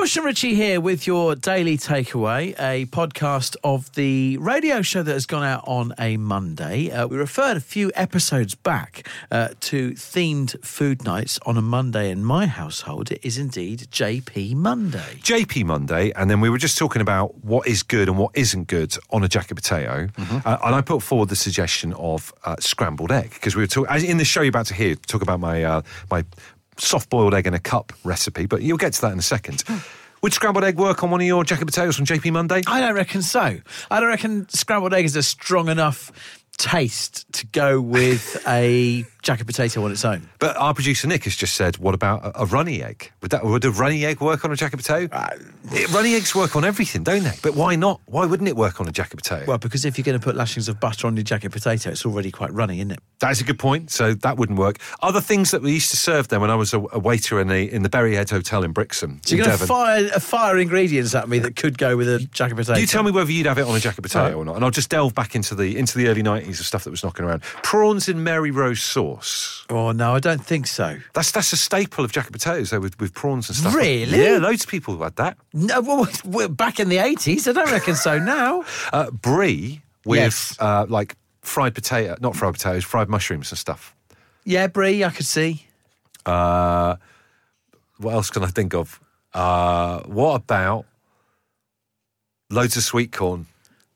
Bush and Richie here with your Daily Takeaway, a podcast of the radio show that has gone out on a Monday. We referred a few episodes back to themed food nights on a Monday in my household. It is indeed JP Monday. JP Monday, and then we were just talking about what is good and what isn't good on a jacket potato. And I put forward the suggestion of scrambled egg, because we were talking, in the show you're about to hear, talk about my soft-boiled egg in a cup recipe, but you'll get to that in a second. Would scrambled egg work on one of your jacket potatoes on JP Monday? I don't reckon so. I don't reckon scrambled egg is a strong enough taste to go with a jacket potato on its own. But our producer Nick has just said, what about a runny egg? Would a runny egg work on a jacket potato? Runny eggs work on everything, don't they? But why not? Why wouldn't it work on a jacket potato? Well, because if you're going to put lashings of butter on your jacket potato, it's already quite runny, isn't it? That is a good point. So that wouldn't work. Other things that we used to serve then when I was a waiter in the Berryhead Hotel in Brixham. So you're going to fire ingredients at me that could go with a jacket potato. You tell me whether you'd have it on a jacket potato or not, and I'll just delve back into the early 90s of stuff that was knocking around. Prawns in Mary Rose sauce. Oh no, I don't think so. That's a staple of jacket potatoes, though, with prawns and stuff. Really? Yeah, loads of people had that. No, well, we're back in the 80s. I don't reckon so now. Brie with Yes. like fried potatoes, fried mushrooms and stuff. Yeah, brie, I could see. What else can I think of? What about loads of sweet corn?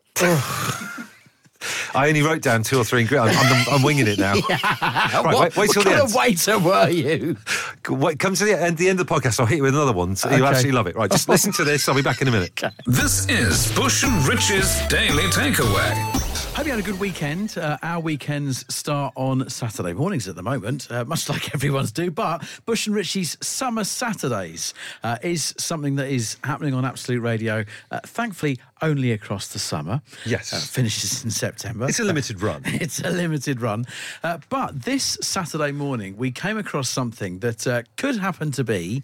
I only wrote down 2 or 3 ingredients. I'm winging it now. Right, wait till the end. What kind of waiter were you? Wait, come to the end of the podcast. I'll hit you with another one. So You'll absolutely love it. Right, just listen to this. I'll be back in a minute. Okay. This is Bush and Rich's Daily Takeaway. Hope you had a good weekend. Our weekends start on Saturday mornings at the moment, much like everyone's do. But Bush and Richie's Summer Saturdays is something that is happening on Absolute Radio, thankfully only across the summer. Yes. Finishes in September. It's a limited run. It's a limited run. But this Saturday morning, we came across something that could happen to be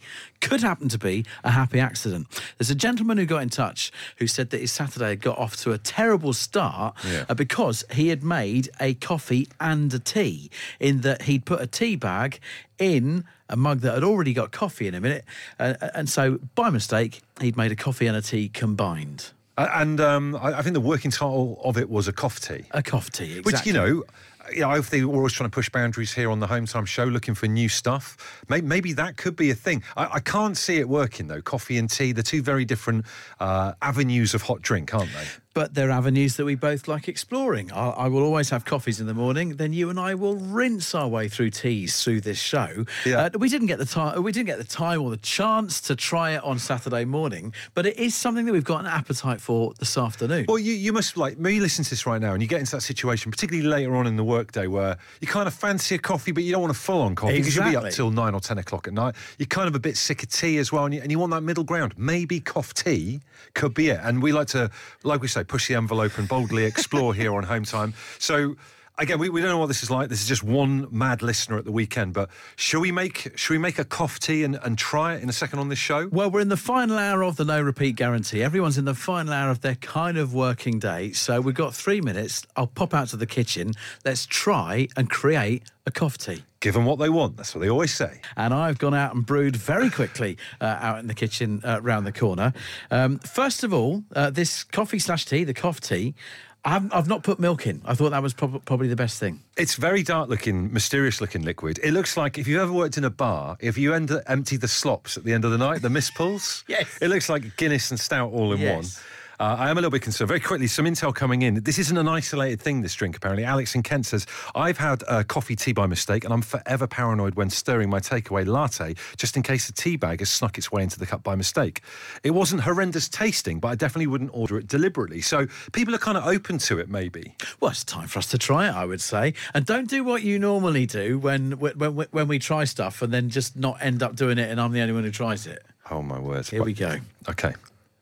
a happy accident. There's a gentleman who got in touch who said that his Saturday got off to a terrible start because he had made a coffee and a tea, in that he'd put a tea bag in a mug that had already got coffee in it, and so by mistake he'd made a coffee and a tea combined. And I think the working title of it was a cough tea. A cough tea, exactly. Which, I think we're always trying to push boundaries here on the Home Time Show, looking for new stuff. Maybe that could be a thing. I can't see it working, though. Coffee and tea, they're two very different avenues of hot drink, aren't they? But they're avenues that we both like exploring. I will always have coffees in the morning. Then you and I will rinse our way through teas through this show. Yeah. We didn't get the time. We didn't get the time or the chance to try it on Saturday morning. But it is something that we've got an appetite for this afternoon. Well, you must, maybe listen to this right now and you get into that situation, particularly later on in the workday, where you kind of fancy a coffee, but you don't want a full-on coffee because you'll be up till 9 or 10 o'clock at night. You're kind of a bit sick of tea as well, and you want that middle ground. Maybe cough tea could be it. And we like to, like we say, push the envelope and boldly explore here on Home Time. So, again, we don't know what this is like. This is just one mad listener at the weekend. But should we make a cough tea and try it in a second on this show? Well, we're in the final hour of the no repeat guarantee. Everyone's in the final hour of their kind of working day. So we've got 3 minutes. I'll pop out to the kitchen. Let's try and create a cough tea. Give them what they want. That's what they always say. And I've gone out and brewed very quickly out in the kitchen round the corner. First of all, this coffee/tea, the cough tea, I've not put milk in. I thought that was probably the best thing. It's very dark-looking, mysterious-looking liquid. It looks like, if you've ever worked in a bar, if you empty the slops at the end of the night, the mist pulls. Yes. It looks like Guinness and Stout all in one. Yes. I am a little bit concerned. Very quickly, some intel coming in. This isn't an isolated thing, this drink, apparently. Alex in Kent says, I've had coffee tea by mistake, and I'm forever paranoid when stirring my takeaway latte, just in case the tea bag has snuck its way into the cup by mistake. It wasn't horrendous tasting, but I definitely wouldn't order it deliberately. So people are kind of open to it, maybe. Well, it's time for us to try it, I would say. And don't do what you normally do when we try stuff and then just not end up doing it and I'm the only one who tries it. Oh, my word. Here we go. Okay.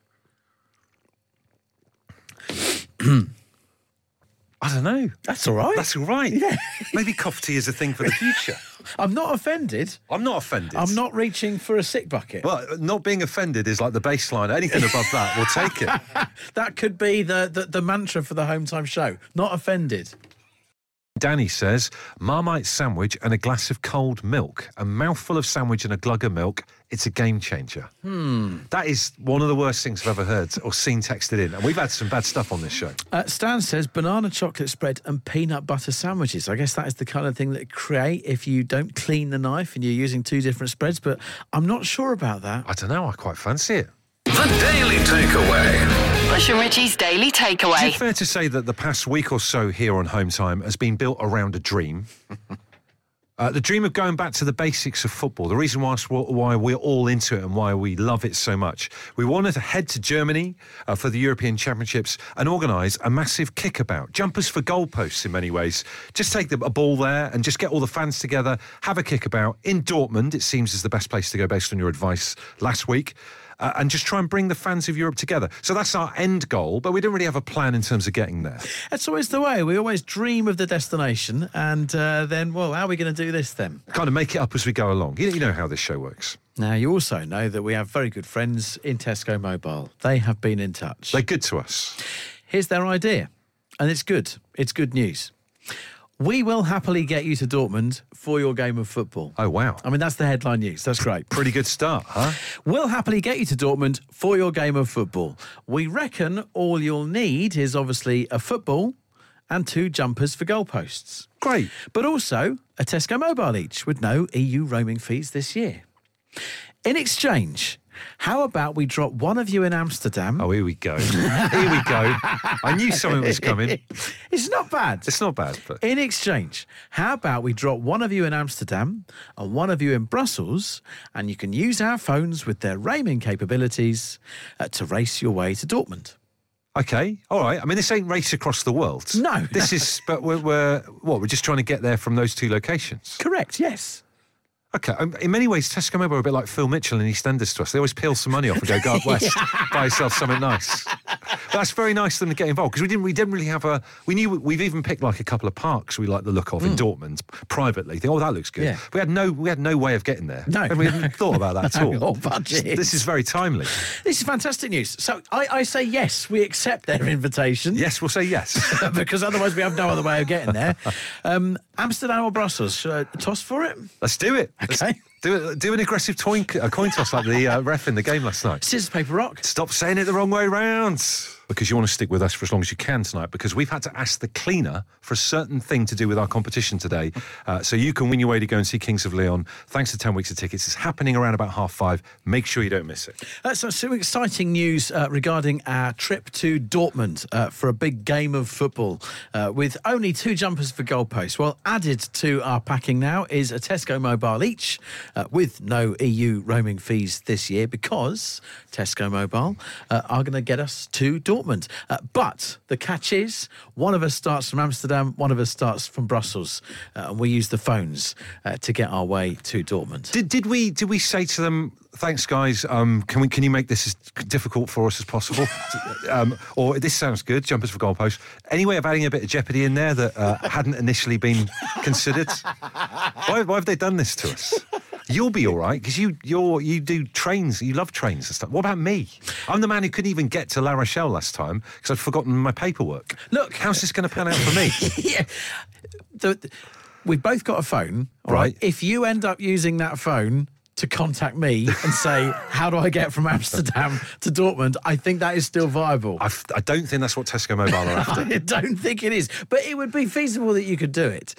I don't know. That's all right. That's all right. Yeah. Maybe cough tea is a thing for the future. I'm not offended. I'm not offended. I'm not reaching for a sick bucket. Well, not being offended is like the baseline. Anything above that, we'll take it. That could be the mantra for the Home Time Show. Not offended. Danny says, Marmite sandwich and a glass of cold milk. A mouthful of sandwich and a glug of milk. It's a game changer. That is one of the worst things I've ever heard or seen texted in. And we've had some bad stuff on this show. Stan says banana chocolate spread and peanut butter sandwiches. I guess that is the kind of thing that you create if you don't clean the knife and you're using two different spreads, but I'm not sure about that. I don't know. I quite fancy it. The Daily Takeaway. Bush and Richie's Daily Takeaway. Is it fair to say that the past week or so here on Home Time has been built around a dream? The dream of going back to the basics of football, the reason why we're all into it and why we love it so much. We wanted to head to Germany for the European Championships and organise a massive kickabout. Jumpers for goalposts in many ways. Just take a ball there and just get all the fans together, have a kickabout. In Dortmund, it seems, is the best place to go based on your advice last week. And just try and bring the fans of Europe together. So that's our end goal, but we don't really have a plan in terms of getting there. That's always the way. We always dream of the destination and then, well, how are we going to do this then? Kind of make it up as we go along. You know how this show works. Now, you also know that we have very good friends in Tesco Mobile. They have been in touch. They're good to us. Here's their idea, and it's good. It's good news. We will happily get you to Dortmund for your game of football. Oh, wow. I mean, that's the headline news. That's great. Pretty good start, huh? We'll happily get you to Dortmund for your game of football. We reckon all you'll need is obviously a football and 2 jumpers for goalposts. Great. But also a Tesco Mobile each with no EU roaming fees this year. In exchange, how about we drop one of you in Amsterdam? Oh, here we go. Here we go. I knew something was coming. It's not bad. It's not bad. But In exchange, how about we drop one of you in Amsterdam and one of you in Brussels, and you can use our phones with their roaming capabilities to race your way to Dortmund. okay, all right. I mean, this ain't race across the world. No. This is, but we're just trying to get there from those 2 locations. Correct, yes. Okay, in many ways, Tesco Mobile are a bit like Phil Mitchell in EastEnders to us. They always peel some money off and go up west, buy yourself something nice. But that's very nice of them to get involved because we didn't really have we've even picked like a couple of parks we like the look of in Dortmund privately. Think, oh, that looks good. Yeah. We had no way of getting there. No. And we hadn't thought about that at all. Or budget. This is very timely. This is fantastic news. So I say yes, we accept their invitation. Yes, we'll say yes. Because otherwise we have no other way of getting there. Amsterdam or Brussels? Should I toss for it? Let's do it. Okay. Do an aggressive coin toss like the ref in the game last night. Scissors, paper, rock. Stop saying it the wrong way round. Because you want to stick with us for as long as you can tonight, because we've had to ask the cleaner for a certain thing to do with our competition today. So you can win your way to go and see Kings of Leon. Thanks to 10 weeks of tickets. It's happening around about 5:30. Make sure you don't miss it. So some exciting news regarding our trip to Dortmund for a big game of football with only 2 jumpers for goalposts. Well, added to our packing now is a Tesco Mobile each with no EU roaming fees this year because Tesco Mobile are going to get us to Dortmund. But the catch is one of us starts from Amsterdam, one of us starts from Brussels, and we use the phones to get our way to Dortmund. Did we say to them, thanks guys, can you make this as difficult for us as possible? Or this sounds good, jumpers for goalposts. Any way of adding a bit of jeopardy in there that hadn't initially been considered? Why have they done this to us? You'll be all right because you do trains. You love trains and stuff. What about me? I'm the man who couldn't even get to La Rochelle last time because I'd forgotten my paperwork. Look, how's this going to pan out for me? Yeah, we've both got a phone, all right? If you end up using that phone to contact me and say, how do I get from Amsterdam to Dortmund? I think that is still viable. I don't think that's what Tesco Mobile are after. I don't think it is, but it would be feasible that you could do it.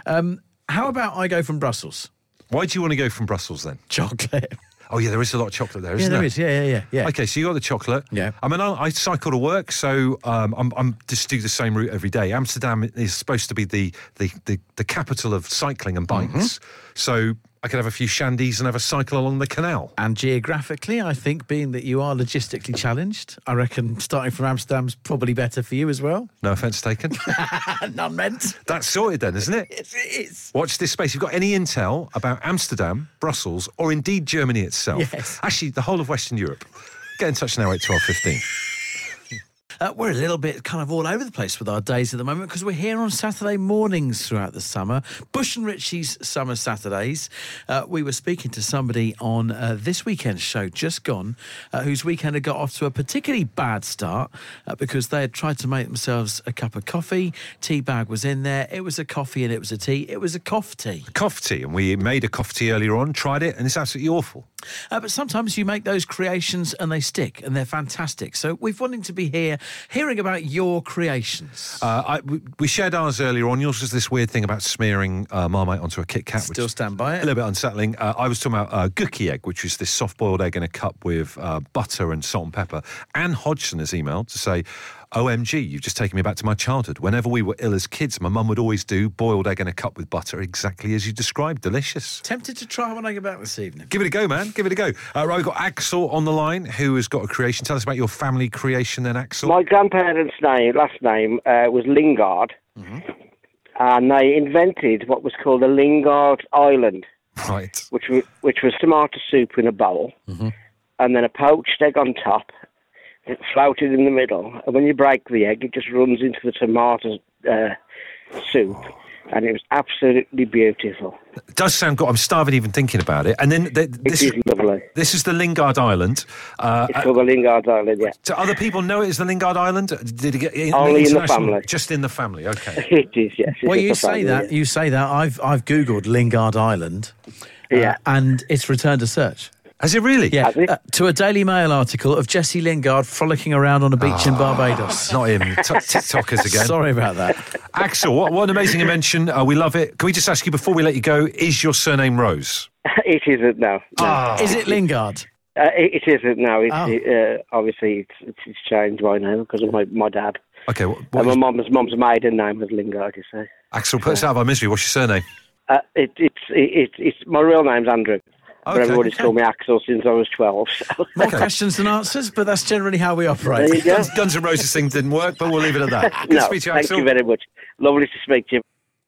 How about I go from Brussels? Why do you want to go from Brussels then? Chocolate. Oh, yeah, there is a lot of chocolate there, isn't there? There is, yeah. Okay, so you got the chocolate. Yeah. I mean, I cycle to work, so I'm just do the same route every day. Amsterdam is supposed to be the capital of cycling and bikes. Mm-hmm. So I could have a few shandies and have a cycle along the canal. And geographically, I think, being that you are logistically challenged, I reckon starting from Amsterdam's probably better for you as well. No offence taken. None meant. That's sorted then, isn't it? Yes, it is. Watch this space. You've got any intel about Amsterdam, Brussels, or indeed Germany itself? Yes. Actually, the whole of Western Europe. Get in touch now, 8 12 15. We're a little bit kind of all over the place with our days at the moment because we're here on Saturday mornings throughout the summer. Bush and Richie's Summer Saturdays. We were speaking to somebody on this weekend's show, just gone, whose weekend had got off to a particularly bad start because they had tried to make themselves a cup of coffee. Tea bag was in there. It was a coffee and it was a tea. It was a cough tea. Cough tea, and we made a cough tea earlier on, tried it, and it's absolutely awful. But sometimes you make those creations and they stick and they're fantastic. So we've wanted to be here hearing about your creations. We shared ours earlier on. Yours was this weird thing about smearing Marmite onto a Kit Kat. Still stand by it. A little bit unsettling. I was talking about Gookie egg, which is this soft-boiled egg in a cup with butter and salt and pepper. Anne Hodgson has emailed to say, OMG, you've just taken me back to my childhood. Whenever we were ill as kids, my mum would always do boiled egg in a cup with butter, exactly as you described. Delicious. Tempted to try when I get back this evening. Give it a go, man. Give it a go. Right, we've got Axel on the line, who has got a creation. Tell us about your family creation then, Axel. My grandparents' last name was Lingard, and they invented what was called a Lingard Island, Right. which was tomato soup in a bowl, and then a poached egg on top. It floated in the middle, and when you break the egg, it just runs into the tomato soup, and it was absolutely beautiful. It does sound good. I'm starving even thinking about it. And then this is lovely. This is the Lingard Island. It's called the Lingard Island, yeah. Do other people know it as the Lingard Island? Did it get only in the family? Just in the family. Okay. It is, yes. Well, you say that. You say that. I've googled Lingard Island, and it's returned a search. Has it really? Yeah, to a Daily Mail article of Jesse Lingard frolicking around on a beach in Barbados. Not him. TikTokers again. Sorry about that. Axel, what an amazing invention. We love it. Can we just ask you before we let you go, is your surname Rose? It isn't, no. Is it Lingard? It isn't, no. Obviously, it's changed by now because of my dad. Okay. My mum's maiden name was Lingard, you say. Axel, put us out of our misery. What's your surname? It's my real name's Andrew. Okay. But everybody's called me Axel since I was 12. So. More questions than answers, but that's generally how we operate. There you go. Guns N' Roses thing didn't work, but we'll leave it at that. Good to speak to you, thank Axel. you very much. Lovely to speak to you.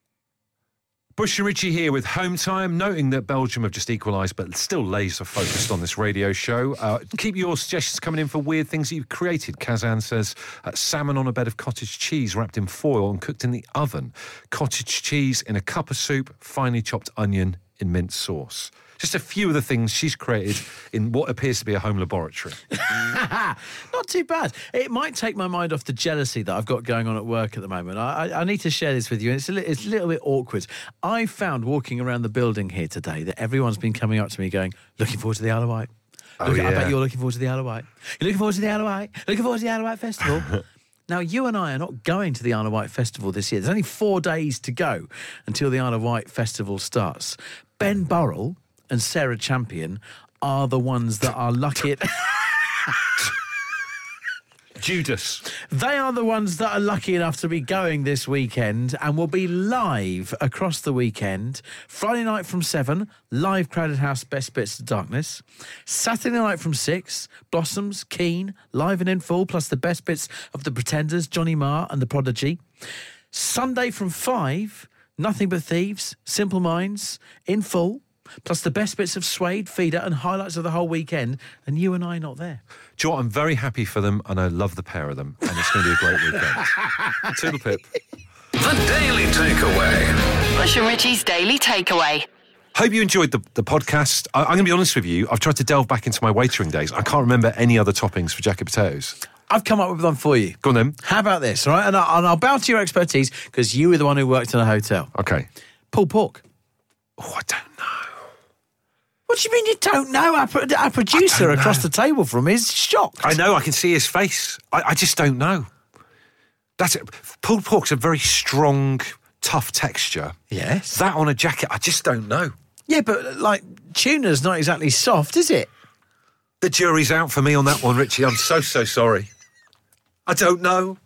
Bush and Richie here with Home Time, noting that Belgium have just equalised, but still laser focused on this radio show. Keep your suggestions coming in for weird things that you've created. Kazan says salmon on a bed of cottage cheese wrapped in foil and cooked in the oven. Cottage cheese in a cup of soup, finely chopped onion in mint sauce. Just a few of the things she's created in what appears to be a home laboratory. Not too bad. It might take my mind off the jealousy that I've got going on at work at the moment. I need to share this with you, and it's a little bit awkward. I found walking around the building here today that everyone's been coming up to me going, looking forward to the Isle of Wight. I bet you're looking forward to the Isle of Wight. You're looking forward to the Isle of Wight. Looking forward to the Isle of Wight Festival. Now, you and I are not going to the Isle of Wight Festival this year. There's only 4 days to go until the Isle of Wight Festival starts. Ben Burrell and Sarah Champion are the ones that are lucky. Judas. They are the ones that are lucky enough to be going this weekend and will be live across the weekend. Friday night from 7, live Crowded House, Best Bits of Darkness. Saturday night from 6, Blossoms, Keen, live and in full, plus the best bits of The Pretenders, Johnny Marr and The Prodigy. Sunday from 5, Nothing But Thieves, Simple Minds, in full, plus the best bits of Suede, Feeder and highlights of the whole weekend, and you and I not there. Do you know what? I'm very happy for them, and I love the pair of them, and it's going to be a great weekend. Toodle pip. The Daily Takeaway. Bush and Richie's Daily Takeaway. Hope you enjoyed the podcast. I'm going to be honest with you. I've tried to delve back into my waitering days. I can't remember any other toppings for jacket potatoes. I've come up with one for you. Go on then. How about this, all right? And I'll bow to your expertise because you were the one who worked in a hotel. Okay. Pulled pork. Oh, I don't know. What do you mean you don't know? Our producer across the table from me is shocked. I know, I can see his face. I just don't know. That's it. Pulled pork's a very strong, tough texture. Yes. That on a jacket, I just don't know. Yeah, but like tuna's not exactly soft, is it? The jury's out for me on that one, Richie. I'm so sorry. I don't know.